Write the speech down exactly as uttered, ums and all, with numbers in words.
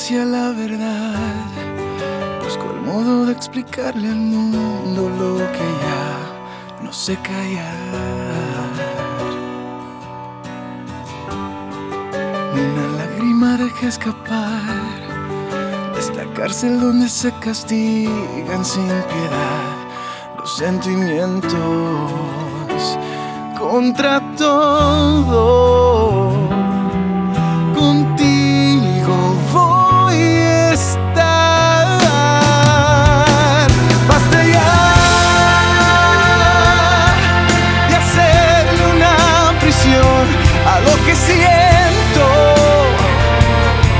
hacia la verdad. Busco el modo de explicarle al mundo lo que ya no sé callar. Ni una lágrima deje escapar de esta cárcel donde se castigan sin piedad los sentimientos contra todo.